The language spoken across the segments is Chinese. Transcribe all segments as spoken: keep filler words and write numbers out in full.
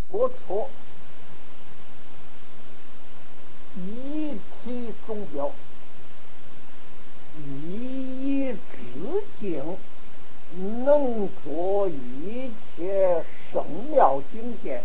不错，一体中表，一以至境，能作一切圣妙境界。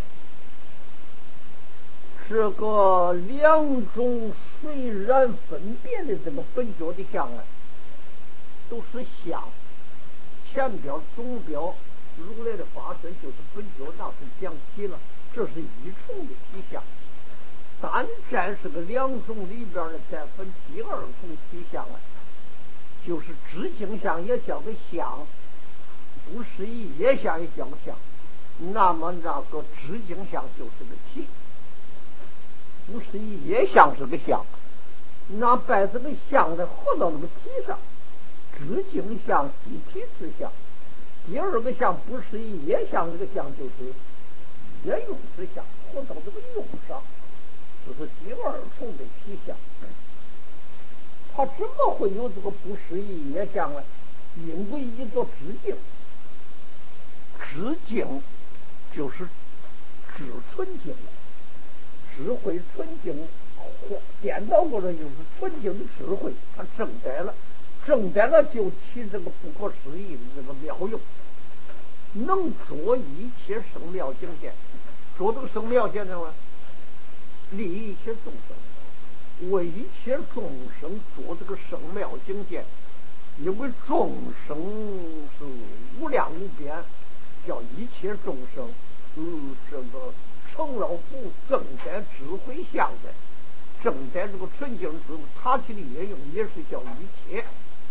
这个两种虽然分别的这个本觉的相啊，都是相。前表中表如来的法身就是本觉，那是讲起了，这是一重的体相。单占是个两种里边的再分第二重体相啊，就是知境相也叫个相，不是一业相也叫个相。那么那个知境相就是个体，不是一业相是个相。那把这个相的合到那个体上，知境相即体之相。第二个相不是一业相，这个相就是业用之相，合到这个用上，这是第二重的体相。它怎么会有这个不是一业相呢？因为一个知境，知境就是智纯境，智慧纯境，颠倒过来就是纯净的智慧，它正在了，正在了就起这个不可思议的这个妙用，能做一切圣妙境界。做这个圣妙境界呢，利一切众生，为一切众生做这个圣妙境界。因为众生是无量无边，叫一切众生，嗯，这个成了不正在智慧相的，正在这个纯净智慧，他起的业用也是叫一切。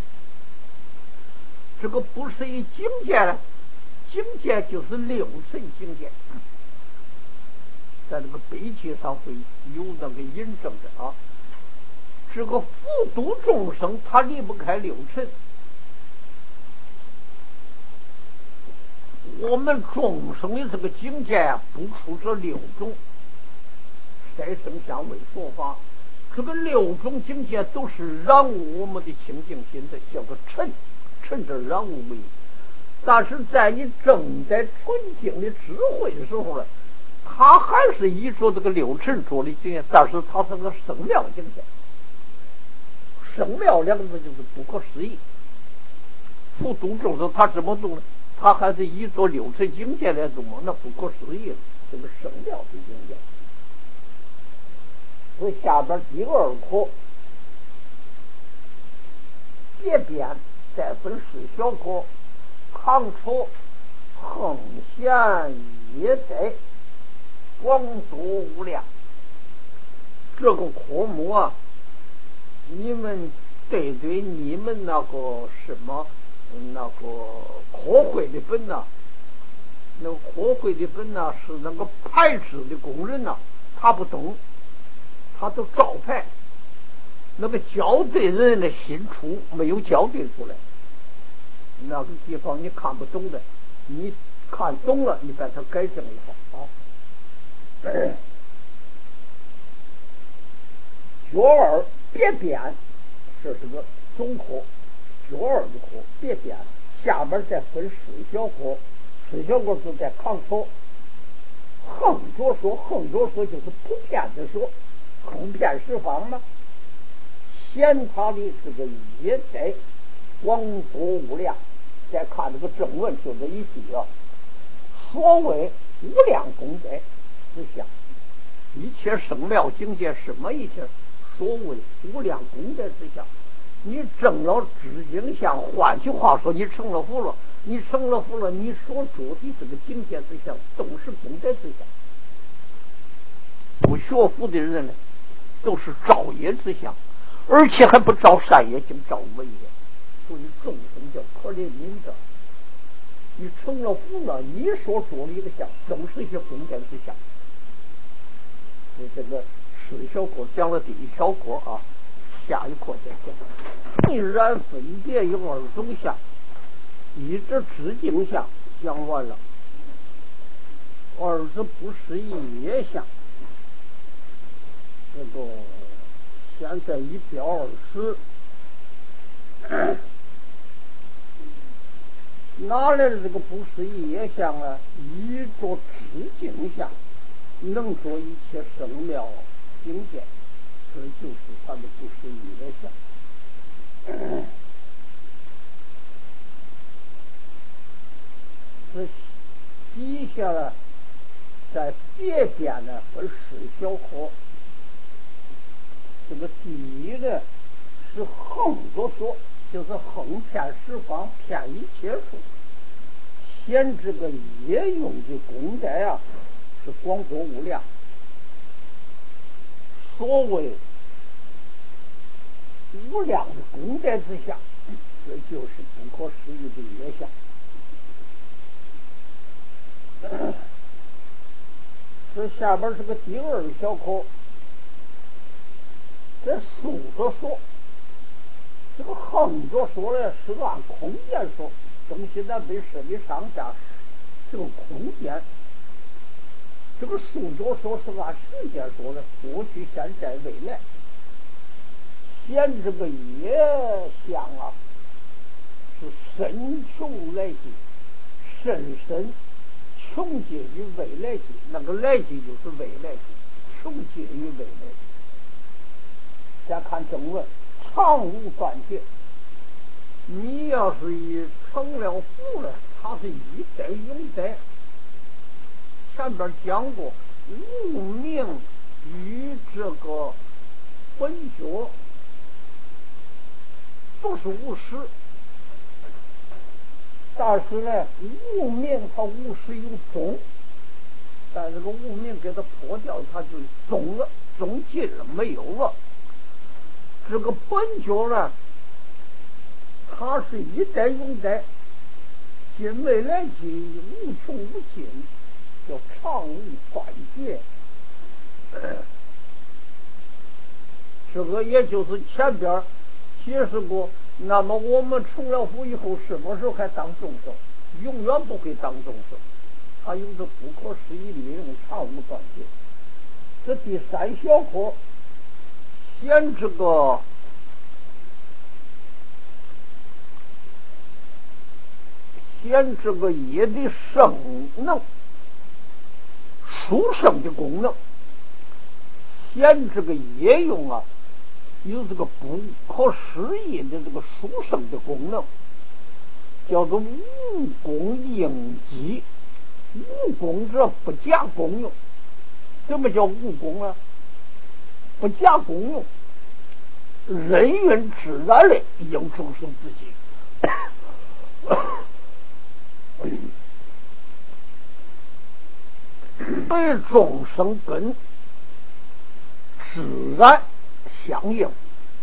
这个不是一境界呢，境界就是六尘境界，在这个碑记上会有那个引证的啊。这个普度众生，他离不开六尘。我们众生的这个境界啊，不出这六种。再生相为说法，这个六种境界都是染污我们的清净心的，叫个尘，尘着染污为。但是在你正在纯净的智慧的时候呢，它还是依着这个六尘做的境界，但是它是个圣妙境界。圣妙两个字就是不可思议。普度众生，他怎么度呢？他还是依着六尘境界来度，那不可思议，这个圣妙的境界。所以下边第二课别编再分十小课，长处横闲也得广多无量。这个科目啊，你们对对你们那个什么那个科会的本呐、啊，那个科会的本呐、啊、是那个排制的工人呐、啊，他不懂，他都照排。那个校对人的心处没有校对出来，那个地方你看不懂的，你看懂了，你把它改正一下啊。角二别编是这个总课，角二的课别编，下边再分十小课，十小课是在扛说，横着说，横着说就是普遍的说，横遍十方嘛。显他的这个业在广多无量。再看这个正文，就这一句啊，所谓无量功德之相，一切圣妙境界什么一切？所谓无量功德之相，你证了知境相，换句话说，你成了佛了。你成了佛了，你所做的这个境界之相，都是功德之相。不学佛的人呢，都是造业之相，而且还不造善业，净造恶业。所以众生叫可怜悯者。你成了佛了，你所做的一个相，都是一些功德之相。所以这个十小课讲了第一小课啊，下一课再讲。既然分别有二种相，一者知境相讲完了，二者不是一业相。这个现在一表二十，哪来的这个不是一业相啊？一着知境相， 能做一切圣妙境界，这就是他的不思议的相。这底下呢，在别边呢分十小科，这个第一呢是横着说，就是横遍十方，遍一切处，显这个业用的功德啊是广博无量。所谓无量的功德之下，这就是不可思议的业相。这下边是个第二小科，这竖着说，这个横着说呢是按空间说，东西南北设的上下这个空间，这个竖着说是按时间说的，过去现在未来，显这个业相啊是深穷来际，深深穷尽于未来际，那个来际就是未来际，穷尽于未来际。再看正文，常无断绝。你要是一成了佛了，它是一代永代。前边讲过，无名与这个本觉都是无实，但是呢，无名它无实有宗，但这个无名给它破掉，它就宗了，宗尽了，没有了。这个本觉呢，它是一代永代，尽未来际，无穷无尽，叫常无断绝。这个也就是前边解释过。那么我们成了佛以后，什么时候还当众生？永远不会当众生。它有着不可思议的用，常无断绝。这第三小科显这个显这个业的圣能，殊胜的功能，显这个业用啊有这个不可思议的这个殊胜的功能，叫做无功应机。无功者不假功用。什么叫无功啊？不假功用，人云自然的应众生自己。对众生根自然相应，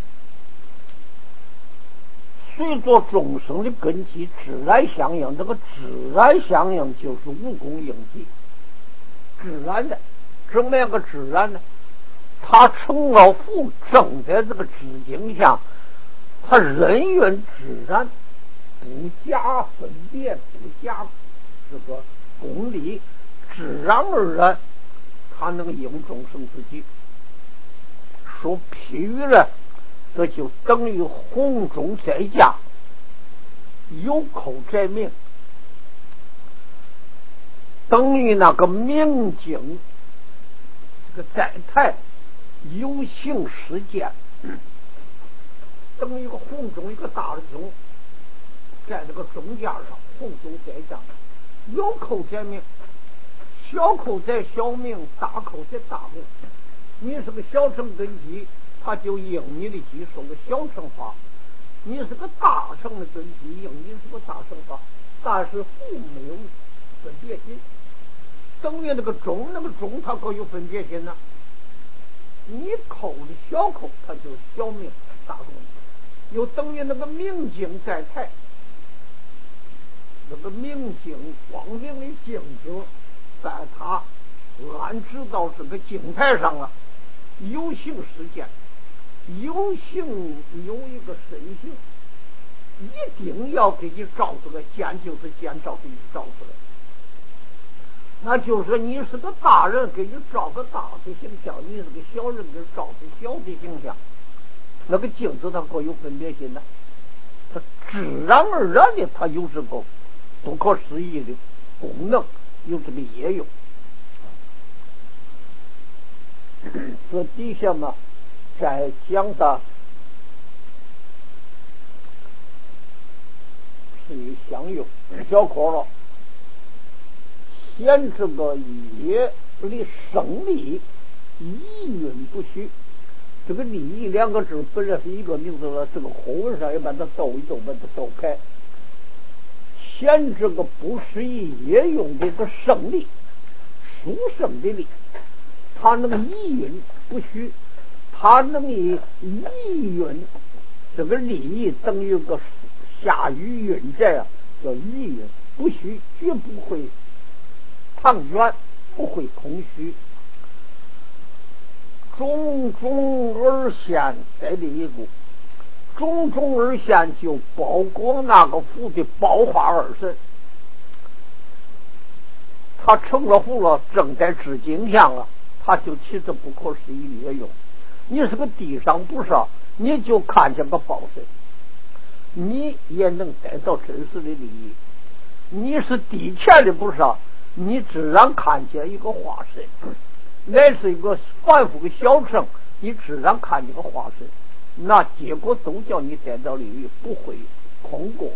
随着众生的根基自然相应，这个自然相应就是无功应机。自然的，怎么样个自然呢？他成了佛，正在这个知境下，他人云自然，不加分别，不加这个功利，自然而然，他能应众生自己。说譬喻呢，这就等于红中在家，有口在命，等于那个明镜，这个在台有形实践，等于一个红钟，一个大的钟，在这个钟架上，红钟在家，有口在命，小口在小命，大口在大命。你是个小乘根基，他就应你的基说个小乘法；你是个大乘的根基，应你是个大乘法。但是父没有分别心，等于那个钟，那个钟它可有分别心呢？你口的小口，它就是小命大功，又等于那个明镜在台，那个明镜光明的镜子，在它安置到这个镜台上了。有形实践，有形有一个身形，一定要给你照出来，见就是见照，给你照出来。那就是你是个大人，给你照个大的形象；你是个小人，给照个小的形象。那个镜子它各有分别心的，它自然而然的，它有这个不可思议的功能，有这个业用。 这底下嘛，再讲的是以相有小可了，先这个业的生理意蕴不虚。这个利益两个字本来是一个名字了，这个后文上也把它抖一抖，把它抖开。先这个不是以业用的个生理，书生的力，它能意蕴不虚，它能以意蕴这个利益等于个下于蕴在啊，叫意蕴不虚，绝不会唐卷，不会空虚。中中而现在的一个中中而现，就包括那个符的包化二神，他成了符了，正在制镜像了，他就起着不可思议的用。你是个地上不是，你就看见个宝神，你也能得到真实的利益。你是地前的不是，你自然看见一个化身，乃是一个凡夫的小乘，你自然看见个化身，那结果都叫你得到利益，不会空过。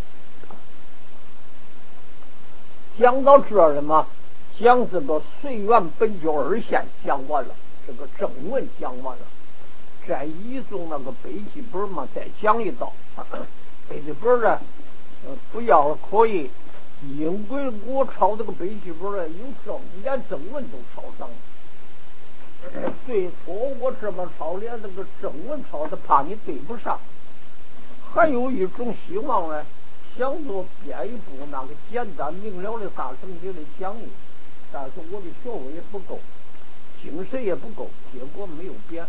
讲到这儿了嘛，讲这个随缘本觉二现讲完了，这个正文讲完了，再依中那个笔记本嘛，再讲一道。笔记本呢，呃，不要了可以，因为我抄这个笔记本呢，有正连正文都抄上了。最初我这么抄，连这个正文抄的，怕你对不上。还有一种希望呢，想做编一部那个简单明了的大圣经的讲义，但是我的学问也不够，精神也不够，结果没有编。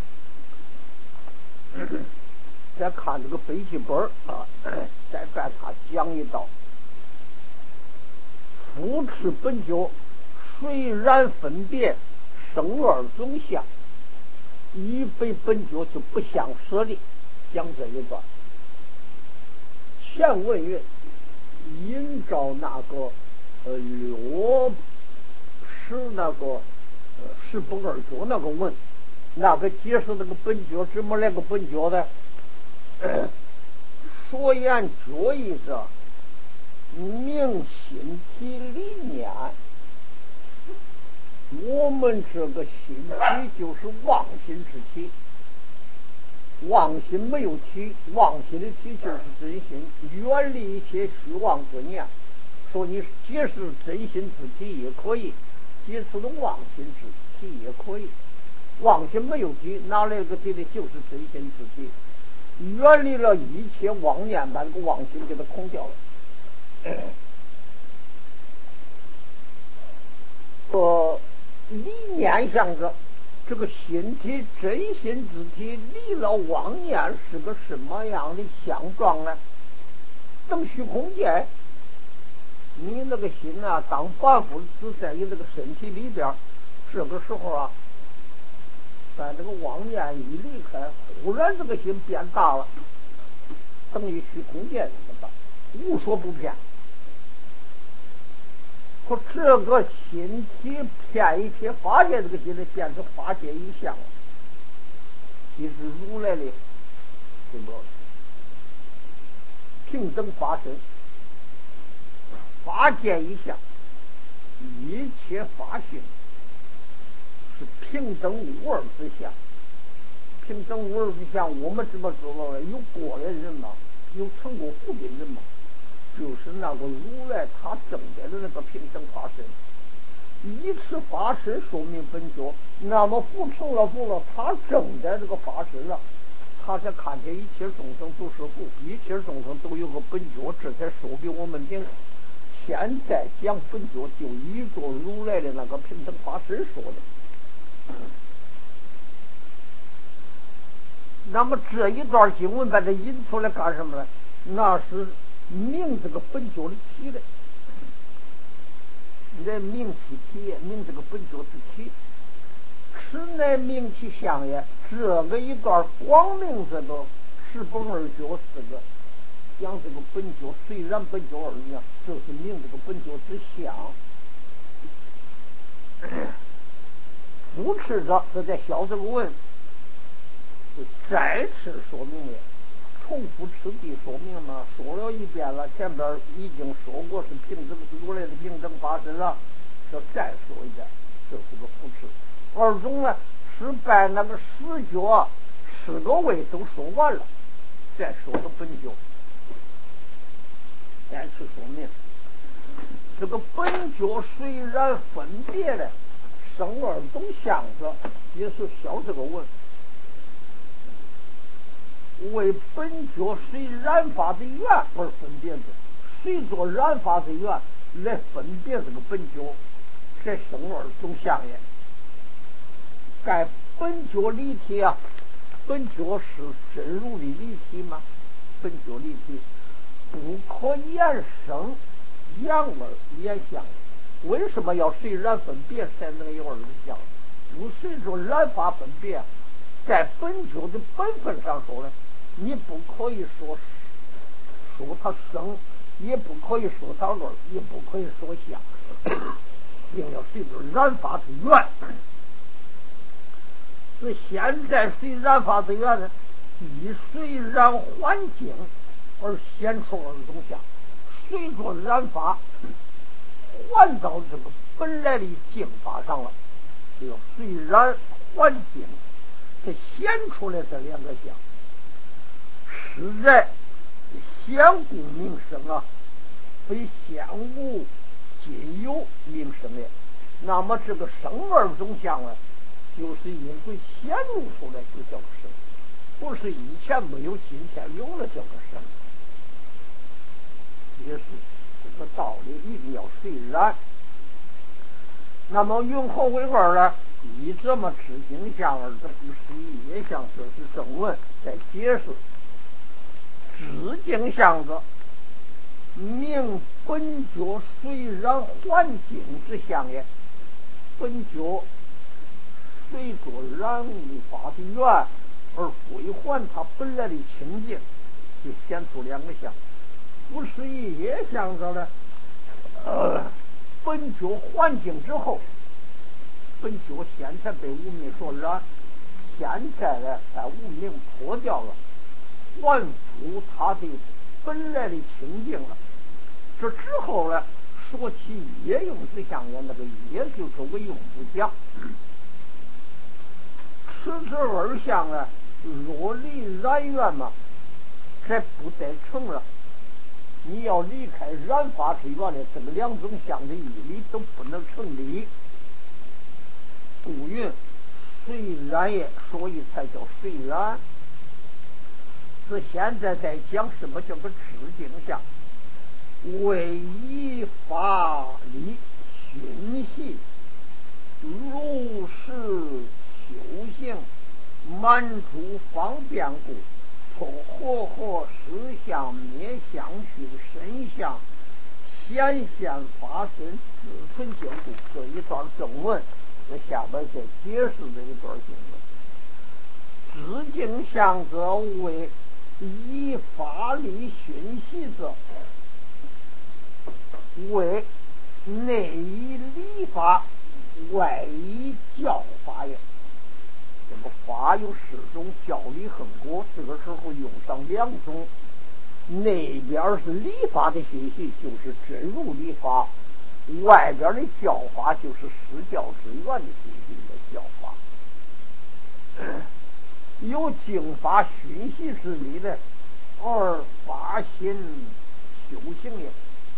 再看这个笔记本啊，再把它讲一道。复持本觉，虽然分别生二种相，一非本觉就不相舍的，讲这一段。前文曰，因照那个呃六十那个呃十不二觉那个文，那个解释那个本觉怎么来个本觉呢？呃、所言觉义者，明心体理念。我们这个心体就是妄心之体，妄心没有体，妄心的体就是真心，远离一切虚妄之念。说你解释真心之体也可以，解释的妄心之体也可以。妄心没有体，哪来个体的就是真心之体，远离了一切妄念，把这个妄心给它空掉了。说理念向着这个心体真心之体离了妄念是个什么样的相状呢？等虚空界，你那个心啊，当凡夫只在你这个身体里边，这个时候啊，在这个妄念一离开，忽然这个心变大了，等于虚空界这么大，无所不骗。说这个心体骗一切法界，这个心呢变成法界一相了，其实如来的这个平等法身，法界一相，一切法性是平等无二之相。平等无二之相，我们怎么知道呢？有过的人嘛，有成过佛的人嘛，就是那个如来他证得的那个平等法身，以此法身说明本觉。那么佛成了佛了，他证得这个法身了，他才看见一切众生都是佛，一切众生都有个本觉，这才说给我们听。现在讲本觉，就依着如来的那个平等法身说的。那么这一段经文把它引出来干什么呢？那是明这个本觉的体的，乃明其体也，明这个本觉之体，此乃明其相也。这个一段光明这个十本二觉，这个讲这个本觉，虽然本觉而讲，就是明这个本觉之相。 扶持着，这在小这个问再次说明了，重复此地说明呢，说了一遍了，前边已经说过是平等如来的平等法身了，就再说一遍，这是个扶持。二种呢是把那个十觉十个位都说完了，再说个本觉，再次说明这个本觉虽然分别了生二种相子，也是小这个问，为本觉随染法的缘而分别的，随着染法的缘来分别这个本觉，才生二种相也。该本觉离体啊，本觉是真如的离体吗？本觉离体不可言生阳而言相，为什么要随染分别才能有二种相？不随着染法分别，在本觉的本分上说呢，你不可以说说它生，也不可以说它二，也不可以说相，并要随着染法的缘。是现在随染法的缘呢，以随染环境而显出二种相，随着染法还到这个本来的境法上了，就要随染环境才显出来这两个相，实在相故名生啊，非相无仅有名生也。那么这个生二种相呢，就是因为显露出来就叫个生，不是以前没有今天有了叫个生，也是这个道理，一定要随染。那么云何为二呢？以这么知经相而这不是一业相，这是正文在解释。知经相者，名本觉随染环境之相也。本觉随着染物法的缘而归还它本来的清净，就显出两个相。不是一业相者呢，呃，本觉环境之后，本觉现在被无明所染，现在呢把无明脱掉了，还复它的本来的清净了。这之后呢，说起业用之相也，那个业就是为用不相。此之二相呢，若离染缘嘛，才不得成了。你要离开染法之缘的，这个两种相的义理都不能成立。故云随染也，所以才叫随染。是现在在讲什么叫做知经相，为依法理熏习，如是修行，满足方便故，从活活实相灭相虚身相显现发身自存坚固。这一段正文在下边再解释这一段经文。知经相者，为依法理熏习者，为内依理法，外依教法也。这个法有四种，教理恒果，这个时候用上两种，内边是理法的熏习，就是真如理法；外边的教法就是实教之源的熏习的教法。有经法熏习之理的，而发心修行也。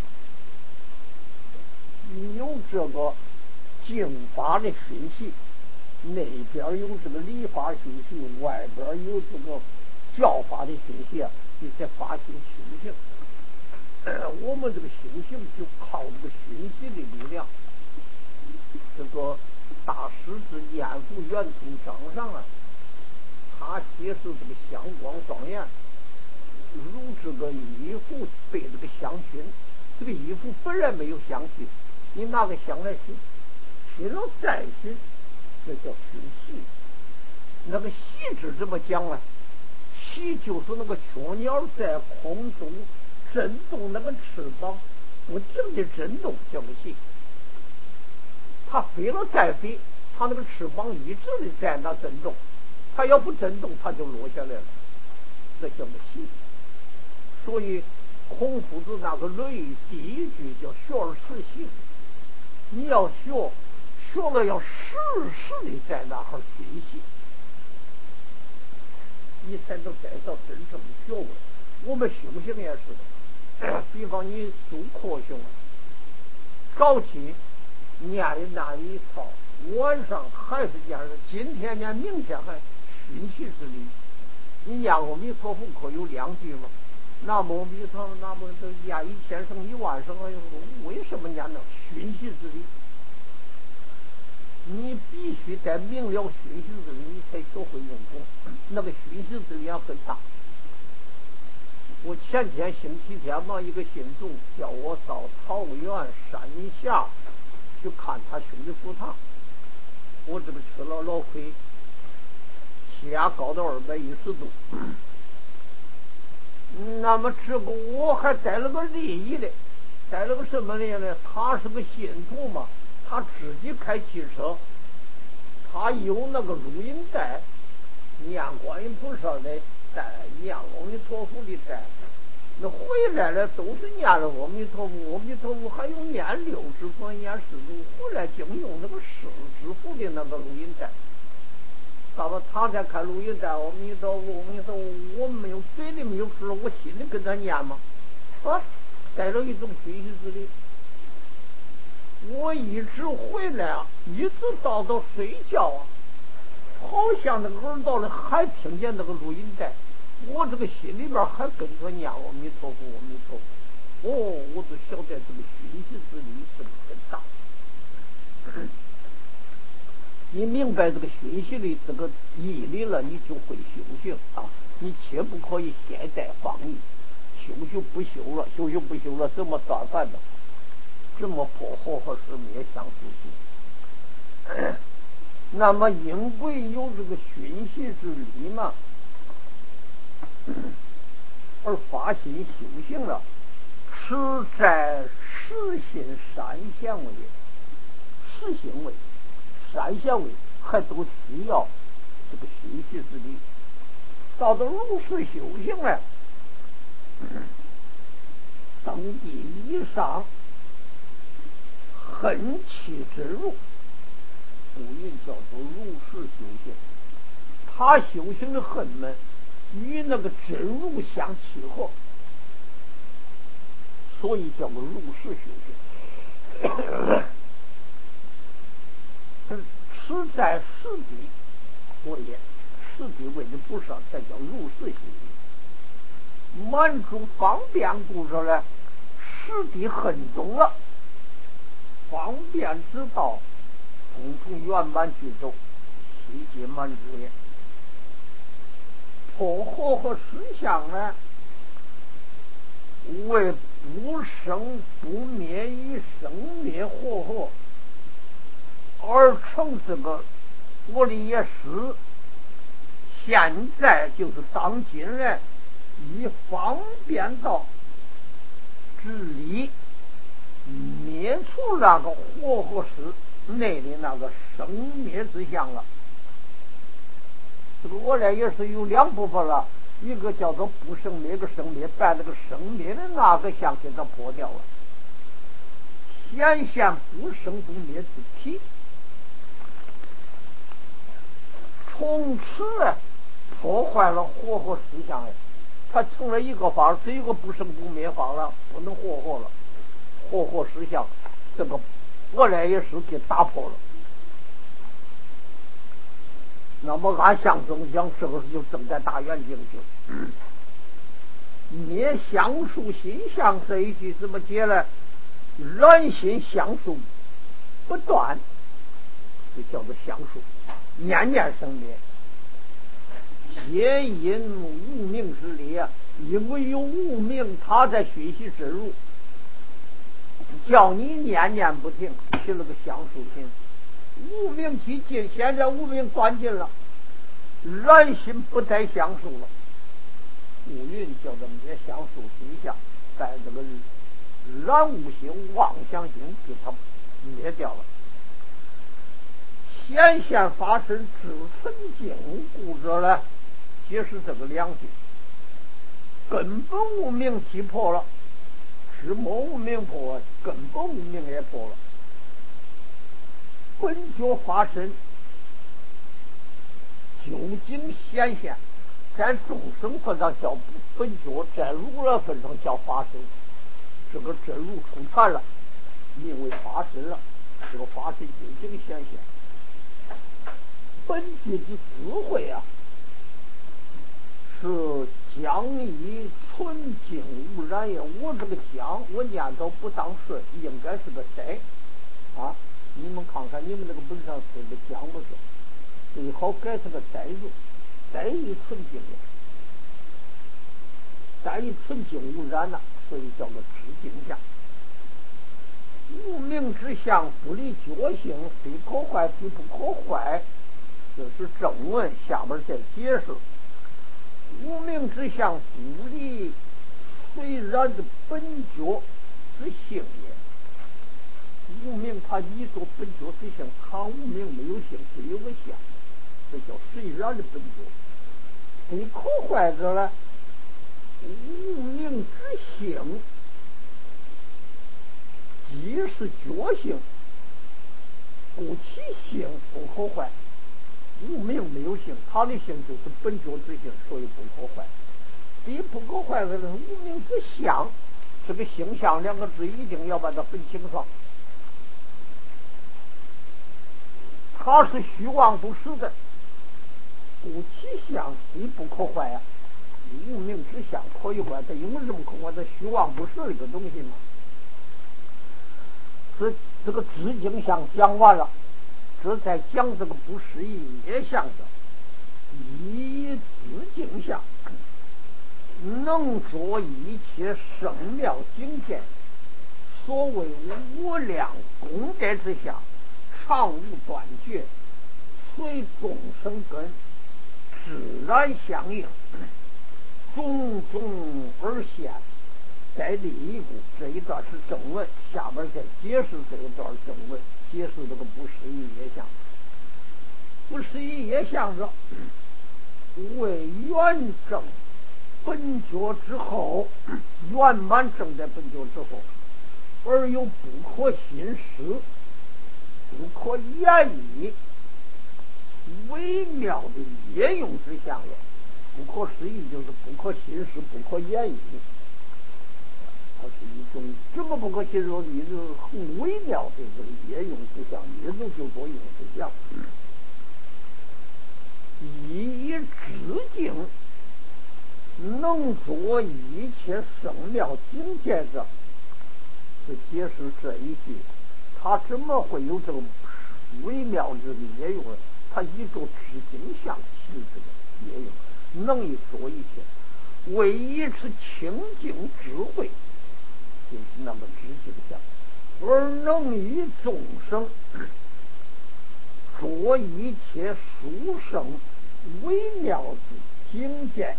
有这个经法的熏习，内边有这个理法熏习，外边有这个教法的熏习啊，你才发心修行。呃、我们这个修行就靠这个熏习的力量。这个大师之念佛圆通章上啊，他解释这个香光庄严，如这个衣服被这个香熏，这个衣服本来没有香气，你拿个香来熏，熏了再熏，这叫熏习。那个习字怎么讲呢？习就是那个雀鸟在空中震动那个翅膀，不停的震动，叫个习。它飞了再飞， 它那个翅膀一直的在那震动，它要不震动，它就落下来了，这叫做习。所以孔夫子那个《论语》第一句叫“学而时习”，你要学，学了要时时的在那儿学习，你才能得到真正的学问。我们修行也是的，比方你读科学，早起念的那一套，晚上还是念的，今天念明天还熏习之理。你念阿弥陀佛可有两句吗？南无阿弥陀，南无都念一千声一万声，哎呦，为什么念呢？熏习之理，你必须得明了熏习之理，你才学会用功。那个熏习之理很大。我前天星期天嘛，一个信众叫我到桃园山下去看他兄弟福堂，我这个吃了老亏，气压高到二百一十度。那么这个我还带了个利益的，带了个什么利益呢？他是个信徒嘛，他自己开汽车，他有那个录音带，念观音菩萨的带，念阿弥陀佛的带。那回来了都是念了阿弥陀佛，阿弥陀佛还有念六十佛，念十度，回来净用那个十支付的那个录音带。到了他在看录音带，阿弥陀佛，阿弥陀佛，我没有嘴里没有说，我心里跟他念嘛，啊，带了一种熏习之理。我一直回来啊，一直到到睡觉啊，好像那个耳朵里还听见那个录音带，我这个心里边还跟着念阿弥陀佛，阿弥陀佛。哦，我就晓得这个熏习之理是很大。你明白这个熏习的这个义理了，你就会修行啊！你切不可以现代放逸，修修不修了，修修不修了，怎么断饭呢？这么破和合是灭相属性。那么因为有这个熏习之理嘛，而发心修行了，此在实行善行为，实行为。善行为还都需要这个熏习之理。到了如是修行呢，登地以上，恨气之入，古云叫做如是修行。他修行的恨门与那个真如相契合，所以叫做如是修行。实在实地所也，实地为的不少，才叫如是修行。满足方便故事呢，实地很懂了，方便之道，通通圆满具足，悉皆满足也。破惑和实相呢，为不生不灭与生灭惑惑而成这个佛理也是，现在就是当今人以方便道之理灭除那个惑和实内的那个生灭之相了。这个我来也是有两部分了，一个叫做不生灭，一个生灭，把这个生灭的那个相给它破掉了，显现不生不灭之体。从此呢，破坏了惑惑思想哎，它成了一个法，只有个不生不灭法了，不能惑惑了，惑惑思想这个我来也是给打破了。那么按相中讲，是不是就正在大圆境去？灭相属心相这一句怎么解呢？染心相属不断，就叫做相属，念念生灭，皆因无明之理啊！因为有无明，他在学习真如，叫你念念不停，起了个相属心。无明即尽，现在无明断尽了，染心不再相属了。五蕴叫做灭相属心相，在这个染物心、妄想心给它灭掉了。 显现法身至纯净故者呢，皆是这个两句，根本无明即破了，知末无明破，根本无明也破了。本觉法身究竟显现，在众生份上叫本觉，在如来份上叫法身。这个真如出禅了，名为法身了。这个法身究竟显现，本具之智慧啊，是将以纯净无染也。我这个将，我念头不当顺，应该是个斋啊。你们看看，你们这个本上是个将不是？最好改成个斋字，斋以纯净了，斋以纯净无染了，所以叫个知净相。无明之相不离觉性，非可坏非不可坏，这是正文，下边再解释。无明之相不离虽然的本觉之性也。无明它依着本觉之性，它无明没有性，只有个相，这叫虽然的本觉。非可坏者呢，无明之性即是觉性，故其性不可坏。无明没有性，它的性就是本觉之性，所以不可坏。非不可坏的是无明之相，这个性相两个字一定要把它分清楚。它是虚妄不实的，故其相非不可坏啊。无明之相可以坏，它因为什么可坏？它虚妄不实这个东西嘛。这这个知净相讲完了，这在讲这个不实一业相的，以知净相能着一切圣妙境界，所谓无量功德之相，常无断绝，随众生根自然相应，种种而现。在第一步这一段是正文，下边再解释这一段正文，解释这个不实一业相。不实一业相者，为圆正本觉之后，圆满正在本觉之后，而有不可心识、不可言议、微妙的业用之相也。不可思议就是不可心识、不可言议。它是一种怎么不可形容？一种很微妙的这个业用之相，业种就多用之相。以知净能着一切圣妙境界者，是解释这一句。他怎么会有这个微妙的业用呢？他以着知净相起这个业用，能以着一切，为以此清净智慧。就是那么知净相，而能与众生着一切殊胜微妙之境界，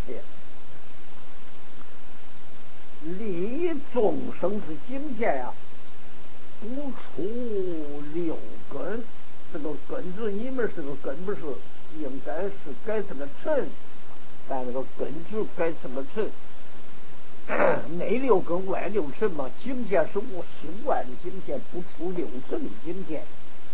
利众生之境界啊，不出六根。这个根字你们是个根不是，应该是改成个尘，但那个根字改成个尘。内六根外六尘嘛，境界是无心外的境界，不出六尘的境界。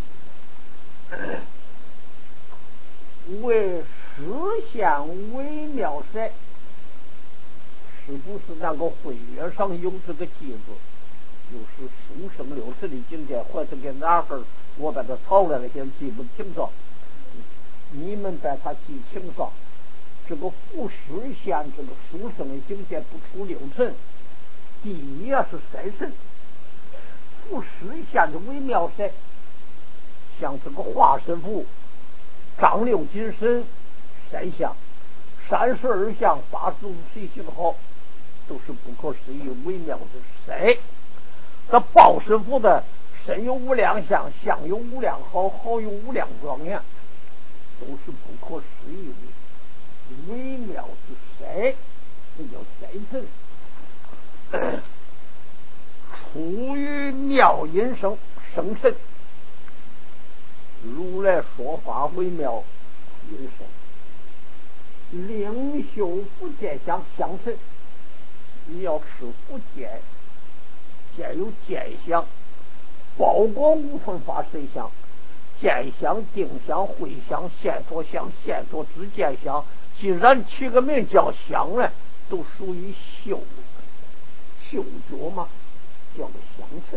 为实现微妙塞，是不是那个会页上有这个记子？就是书生六尘的境界，或者给哪个我把它抄来了，现在记不清楚。你们把它记清楚。这个复实现这个殊胜的境界不出六尘，第一啊是色尘，复实现的微妙色，像这个化身符、丈六金身、三相、三十二相、八十五随行好，都是不可思议微妙的色。这报身符的身有无量相，相有无量好，好有无量庄严，都是不可思议的微妙之色，这叫色尘。出于妙音声生尘， 如来说法微妙云深，领袖福建香香尘，你要吃福建，见有见香，包括五分法水香、见香、定香、会香、现脱香、现脱知见香，既然起个名叫香呢，都属于嗅嗅觉嘛，叫个香尘。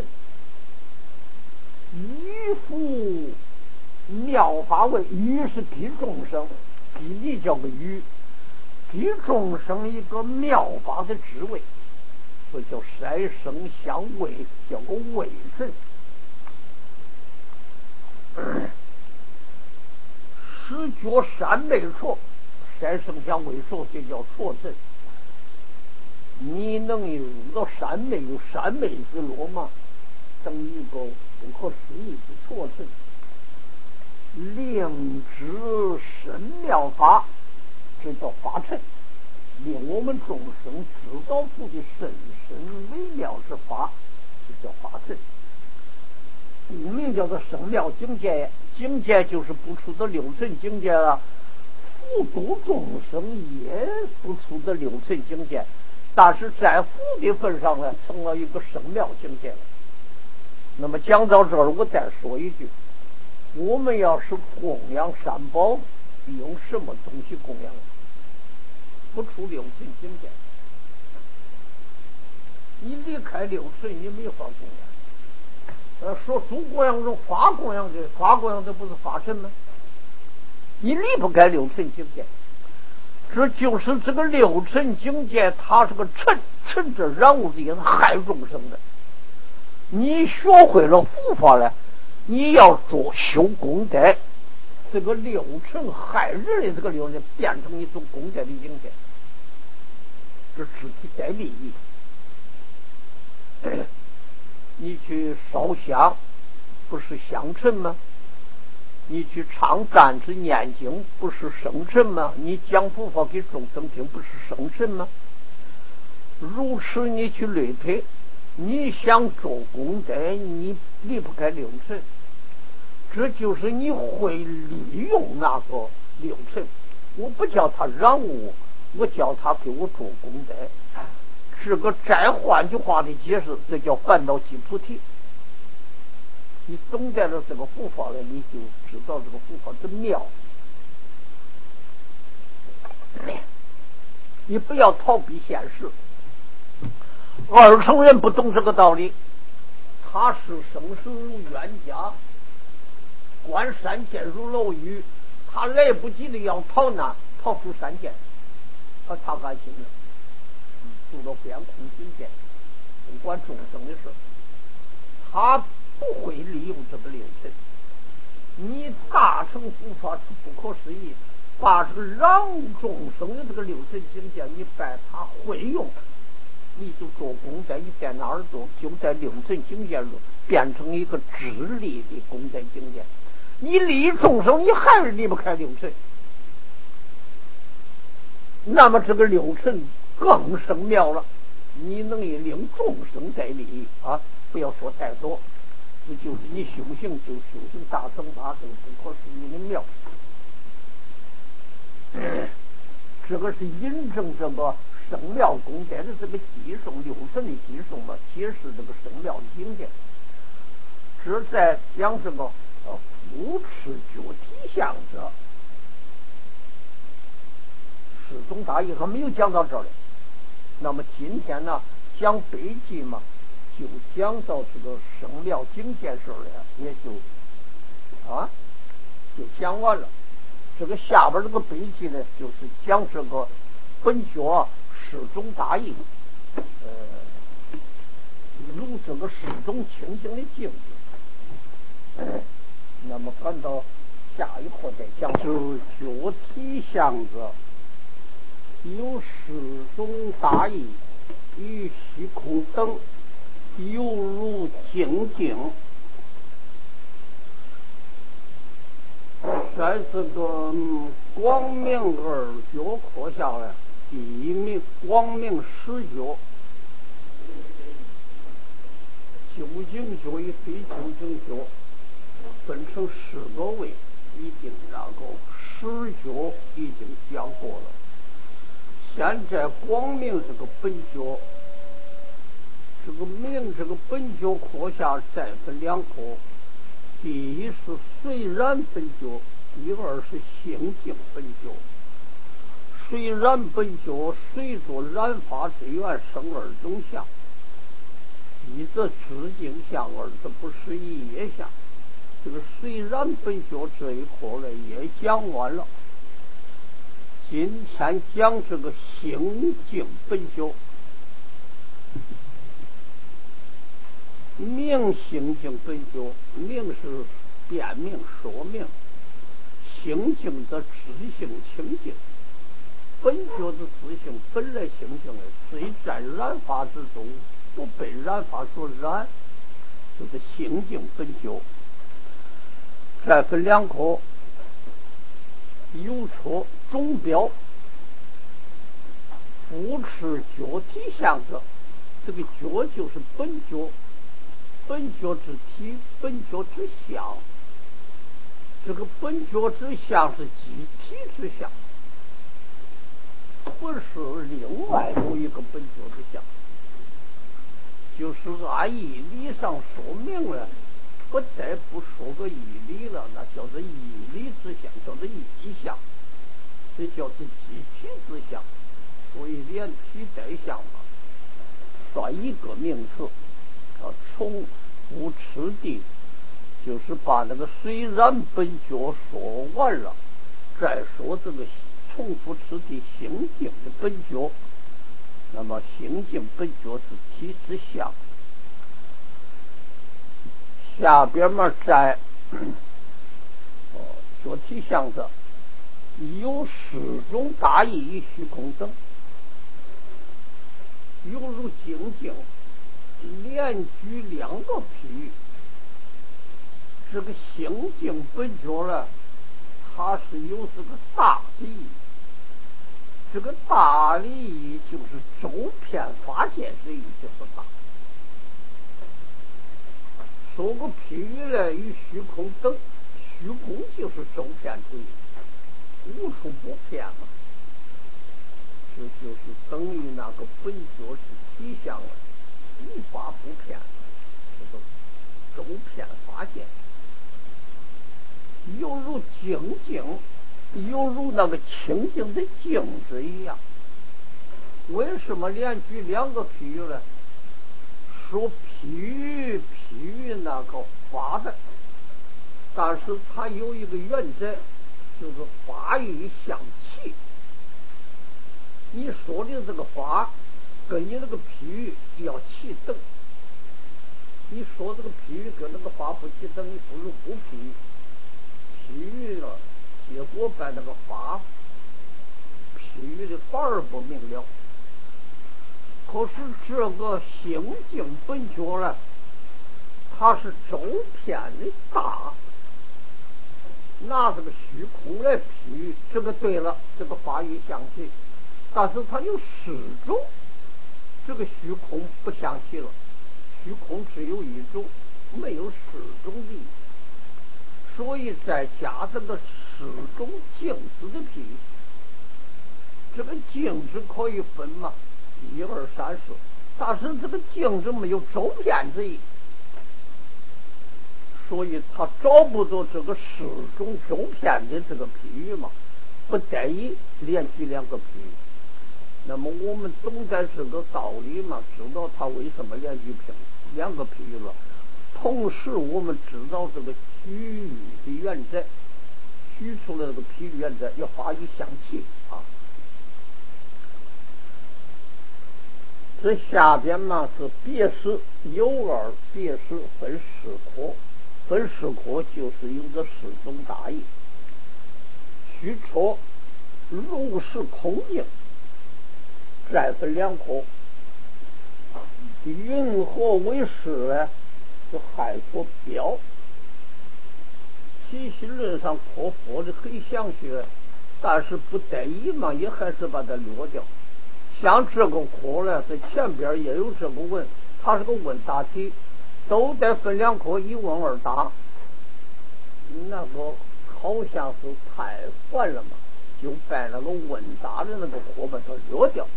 于复妙法为于是给众生，给你叫个于，给众生一个妙法的智慧，所以叫三生相味，叫个味尘。十觉三昧错，三生相味错，就叫错尘。你能有个三昧有三昧之罗吗？等一个不可思议之错尘。令知深妙法，这叫法尘，令我们众生知道佛的深深微妙之法，这叫法尘。故名叫做生妙境界，境界就是不出的六尘境界了。佛度众生也不出的六尘境界，但是在佛的份上呢，成了一个生妙境界了。那么讲到这儿，我再说一句，我们要是供养三宝，用什么东西供养？不出六尘境界，你离开六尘，你没法供养。呃，说诸供养中法供养的，法供养的不是法尘吗？你离不开六尘境界，这就是这个六尘境界，它是个尘，尘这染物的也是害众生的。你学会了佛法了，你要做修功德，这个六尘害人的这个六尘变成一种功德的境界，这肢体带利益。你去烧香，不是香尘吗？你去唱赞之念经，不是生尘吗？你讲佛法给众生听，不是生尘吗？如此你去类推，你想做功德，你离不开六尘，这就是你会利用那个六尘。我不叫他染物，我叫他给我做功德。这个再换句话的解释，这叫烦恼即菩提。你懂得了这个佛法了，你就知道这个佛法的妙。你不要逃避现实。二乘人不懂这个道理，他是生死如冤家，观山涧如楼宇，他来不及的要逃难，逃出山涧，他他甘心了。住到边空境界，不管众生的事，他不会利用这个六尘。你大乘佛法是不可思议，把这个让众生的这个六尘境界，你拜他会用，你就做功德。你在哪儿做？就在六尘境界中变成一个直立的功德境界。你利众生，你还是离不开六尘。那么这个六尘更生妙了，你能以令众生在利益啊！不要说太多，这就是你修行就修行大乘法，这个不可思议的妙。这个是印证这个生妙功德的这个基础，六尘的基础嘛，解释这个生妙的境界。这在讲这个呃无持觉体相者，始终大义还没有讲到这里。那么今天呢，讲悲偈嘛，就讲到这个生妙境界时候呢，也就啊就讲完了。这个下边这个悲偈呢，就是讲这个本觉始终大义，呃，如这个始终清净的境界。呃、那么赶到下一课再讲。 就觉体相者，有始终大义与虚空等，犹如静静。在这个光明二觉课下来，第一名光明十觉，究竟觉与非究竟觉分成十个位，已经那个十角已经讲过了。现在光明这个本角，这个明这个本角课下再分两课，第一是虽然本角，第二是性境本角。虽然本角随着染发之源生二种相，一则知境相，二则不是一业相。这个虽然本角这一课呢也讲完了，今天讲这个性境本角。明性境本角，明是辨明说明，性境的知性清净。本觉的自性本来清净的，虽在染发之中，不被染发所染，这个性境本觉。再分两科，有错中标扶持觉体相者，这个觉就是本觉，本觉之体，本觉之相。这个本觉之相是即体之相，不是另外有一个本觉之相，就是按义理上说明了，不再不说个义理了，那叫做义理之相，叫做义相，这叫做即体之相。所以连体带相嘛，算一个名词，啊，重复次第，就是把那个虽然本觉说完了，再说这个重复次第性境的本觉。那么性境本觉是体之相。下边嘛，在哦觉体相者，有十种大义与虚空等，犹如精境，连举两个譬喻。这个性境本觉呢，它是有这个大的义，这个大的义就是周遍法界之意，就是大。说个譬喻呢，与虚空等，虚空就是周遍之意，无处不遍嘛。这就是等于那个本觉之体相了，无法不遍，这个周遍法界。犹如精境，犹如那个清净的镜子一样。为什么连举两个譬喻呢？说譬喻譬喻那个法的，但是它有一个原则，就是法与相契。你说的这个法跟你那个譬喻要齐等，你说这个譬喻跟那个法不齐等，你不如不譬喻。譬喻了，结果把那个法譬喻的反而不明了。可是这个性境本觉呢，它是周遍的大，拿这个虚空来譬喻，这个对了，这个法与相齐。但是它有十种，这个虚空不相齐了，虚空只有一种，没有十种的意，所以再加这个十种镜子的譬喻。这个镜子可以分嘛，一二三四，但是这个镜子没有周遍之意，所以他找不着这个十种周遍的这个譬喻嘛，不得已连举两个譬喻。那么我们懂得这个道理嘛，知道他为什么连举譬两个譬喻了。同时我们知道这个举喻的原则，举出来这个譬喻原则要法与相齐啊。这下边嘛是别诗有二，别诗分四科，分四科就是有这四种大义。虚错如是空境，再分两科。云何为师呢？是还说标。起心论上科佛的很详细，但是不得已嘛，也还是把它略掉。像这个科呢，在前边也有这个问，它是个问答题，都得分两科，一问二答。 个好像是太烦了嘛，就把那个温大的那个火把它热掉。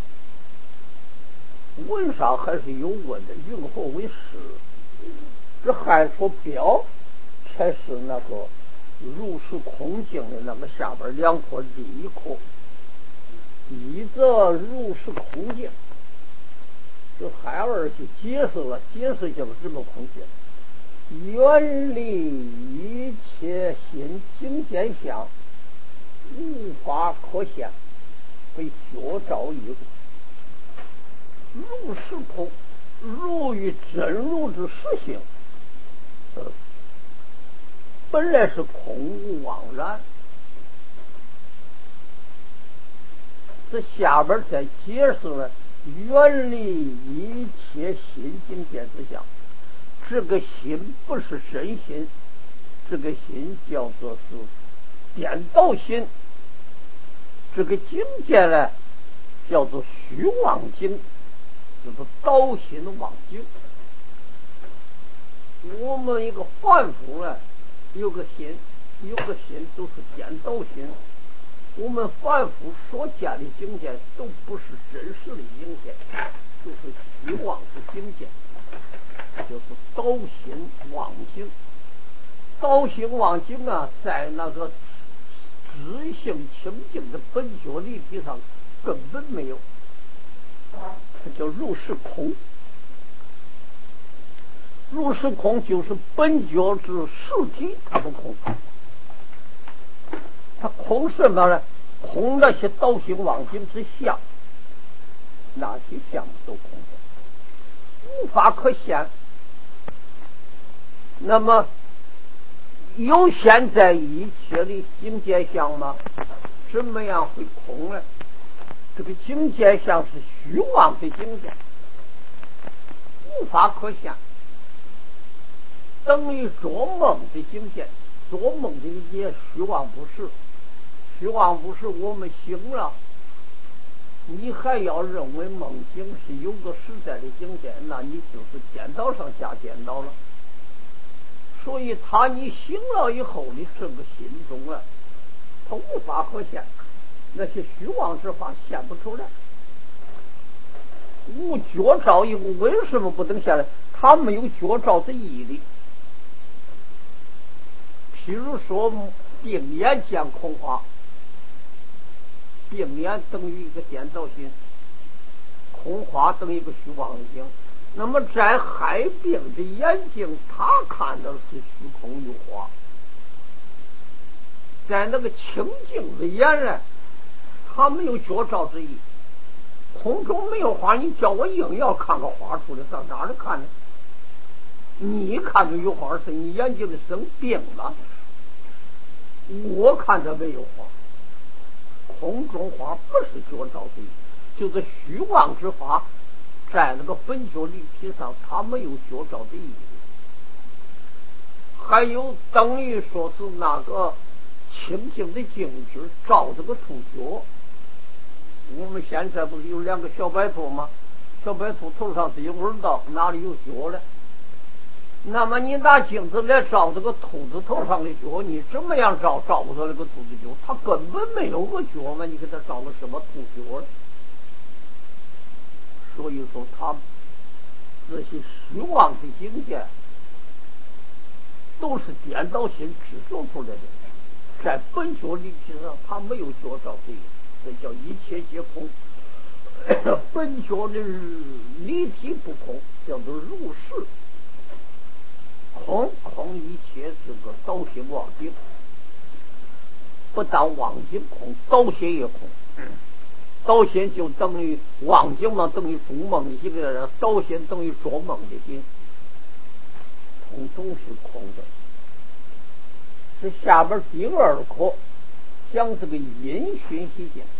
温上还是有温的，云火为湿。这汉说表才是那个如是空境的那个下边两颗第一颗，一则如是空境。这海儿去解释了，解释就是这么空境，远离一切心境见相，无法可现，被觉照于如是空，如于真如之实性。呃，本来是空无妄然。这下边再解释了，远离一切心境见之相。这个心不是真心，这个心叫做是颠倒心。这个境界呢，叫做虚妄境，就是倒心妄境。我们一个凡夫呢，有个心，有个心都是颠倒心。我们凡夫所见的境界都不是真实的境界，就是虚妄的境界，就是倒心妄境。倒心妄境啊，在那个知性清净的本觉立体上根本没有，它叫如是空。如是空就是本觉之实体，它不空。它空什么呢？空那些倒心妄境之相，那些相都空的，无法可现。那么有现在一切的境界相吗？怎么样会空呢？这个境界相是虚妄的境界，无法可现，等于做梦的境界。做梦的境界虚妄不是，虚妄不是，我们醒了，你还要认为梦境是有个实在的境界，那你就是颠倒上加颠倒了。所以他你醒了以后的这个心中啊，他无法可现，那些虚妄之法现不出来。无觉照以后为什么不能现来？他没有觉照的毅力。譬如说病眼见空花，病眼等于一个颠倒心，空花等于一个虚妄心。那么在害病的眼睛，他看的是虚空有花；在那个清净的眼呢，他没有觉照之意。空中没有花，你叫我硬要看个花出来，上哪里看呢？你看着有花是你眼睛里生病了，我看着没有花。空中花不是觉照之意，就是虚妄之法，在那个本觉立体上，它没有觉照的意义。还有等于说是那个清净的镜子照这个出觉。我们现在不是有两个小白兔吗？小白兔头上是有耳道，哪里有角呢？那么你拿镜子来照这个兔子头上的角，你怎么样照照不出那个兔子角？它根本没有个角嘛，你给它照个什么兔角？所以说，他这些虚妄的境界都是颠倒心制作出来的，在本觉立体上，它没有觉照这个，这叫一切皆空。本觉的立体不空，叫做如是空。空一切是个倒心妄境，不但妄境空，倒心也空。倒心就等于妄境嘛，等于做梦的心的，倒心等于做梦的心，通通是空的。这下边第二课讲这个因循习境。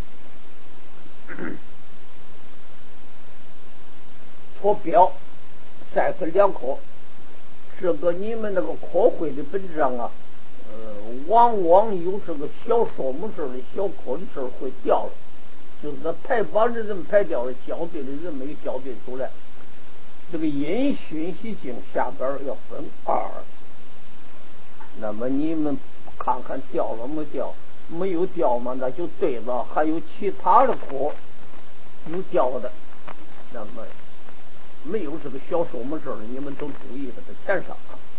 错标再分两课，这个你们那个课会的本质上啊，呃，往往有这个小说母字的小课的字会掉了，就是那排版的人排掉了，校对的人没有校对出来。这个因循习境下边要分二，那么你们看看掉了没掉，没有掉嘛，那就对了。还有其他的坡有掉的，那么没有这个小数目字的，你们都注意这个钱上啊。